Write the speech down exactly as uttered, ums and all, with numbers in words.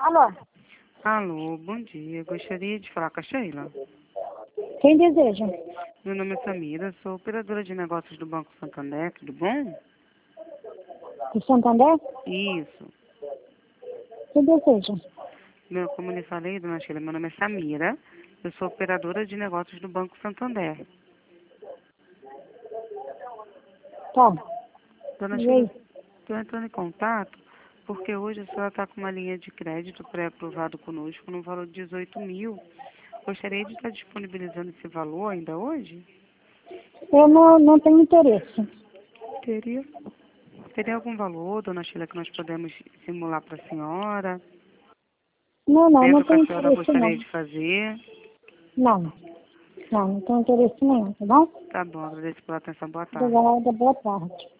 Alô? Alô, bom dia. Gostaria de falar com a Sheila. Quem deseja? Meu nome é Samira, sou operadora de negócios do Banco Santander, tudo bom? De Santander? Isso. Quem deseja? Meu, como eu lhe falei, dona Sheila, meu nome é Samira, eu sou operadora de negócios do Banco Santander. Tá. Dona E Sheila, aí? estou entrando em contato porque hoje a senhora está com uma linha de crédito pré-aprovado conosco no valor de dezoito mil. Gostaria de estar disponibilizando esse valor ainda hoje? Eu não, não tenho interesse. Teria. Teria algum valor, dona Sheila, que nós podemos simular para a senhora? Não, não, não Dentro que a tenho senhora interesse não. gostaria de fazer? Não, não, não tenho interesse nenhum, tá bom? Tá bom, agradeço pela atenção. Boa tarde. Obrigada, boa tarde.